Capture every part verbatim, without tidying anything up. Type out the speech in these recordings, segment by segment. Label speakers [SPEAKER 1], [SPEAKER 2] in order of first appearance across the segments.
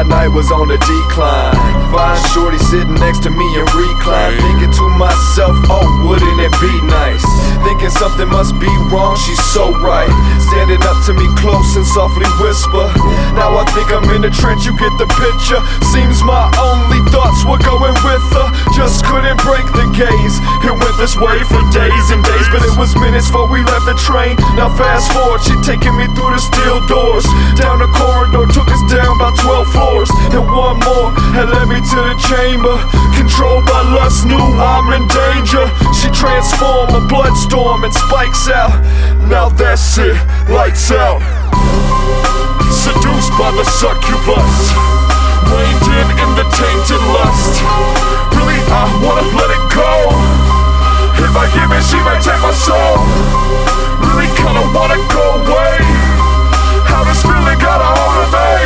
[SPEAKER 1] night was on the decline. Fine shorty sitting next to me in recline, thinking to myself, oh, wouldn't it be nice? Thinking something must be wrong, she's so right. Standing up to me close and softly whisper, now I think I'm in the trench, you get the picture. Seems my only thoughts were going with her, just couldn't break the gaze. It went this way for days and days, but it was minutes before we left the train. Now fast forward, she taking me through the steel doors, down the corridor, took us down about twelve floors, and one more had led me to the chamber. Controlled by lust, knew I'm in danger. She transformed a bloodstorm and spikes out. Now that's it, lights out. Seduced by the succubus, reined in in the tainted lust. Really, I wanna let it go. If I give it, she might take my soul. Really kinda wanna go away. How this feeling got a hold of me.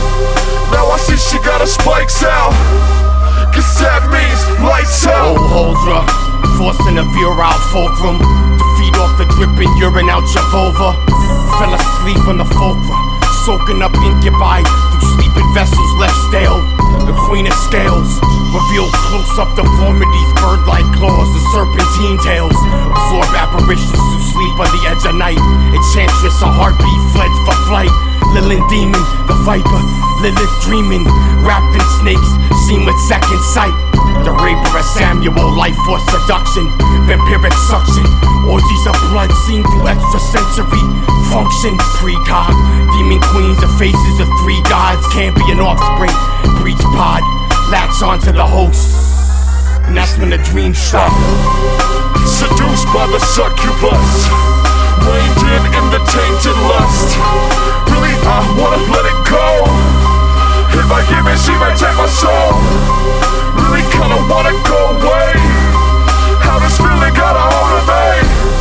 [SPEAKER 1] Now I see she got her spikes out, 'cause that means lights out.
[SPEAKER 2] Old Holdra, forcing a virile fulcrum to feed off the dripping urine out your vulva. Fell asleep on the fulcrum, soaking up incubi through sleeping vessels left stale. The queen of scales revealed close-up deformities, bird-like claws and serpentine tails. Absorb apparitions who sleep on the edge of night. Enchantress, a heartbeat fled for flight. Lilith demon, the viper, Lilith dreaming. Wrapped in snakes, seen with second sight. The raper of Samuel, life force seduction, vampiric suction. Orgies of blood seen through extrasensory function. Precog, demon queens, the faces of three gods. Can't be an offspring, breach pod, latch onto the host, and that's when the dreams stop.
[SPEAKER 1] Seduced by the succubus, reined in in the tainted lust. Really, I wanna let it go. If I give it, she might take my soul. Really kinda wanna go away. How this feeling got a hold of me.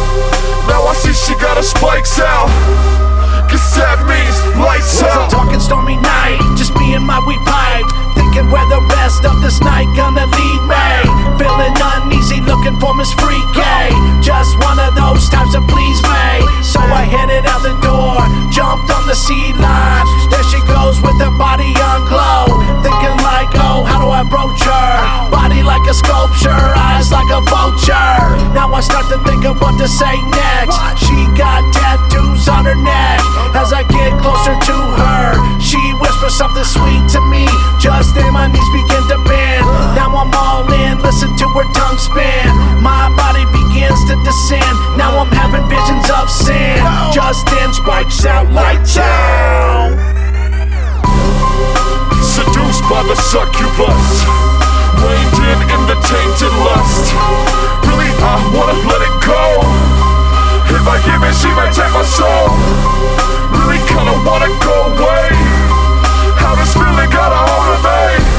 [SPEAKER 1] Now I see she got her spikes out, 'cause that means lights
[SPEAKER 3] out. It was a dark and stormy night, just me and my weed pipe, thinking where the rest of this night gonna lead me. Feeling uneasy, looking for Miss Freaky. Just one of those times to please me. So I headed out the door, jumped on the sea line. There she goes with her body on glow, thinking like, oh, how do I broach her? Body like a sculpture, eyes like a vulture. Now I start to think of what to say next. She got tattoos on her neck. As I get closer to her, she whispers something sweet to me. Just then my knees begin to bend. Now I'm all in, listen to her tongue spin. My body begins to descend. Now I'm having visions of sin. Just then spikes out, lights out.
[SPEAKER 1] Seduced by the succubus, reined in in the tainted lust. Really, I wanna let it go. If I give it, she might take my soul. Really kinda wanna go away. How this feeling got a hold of me.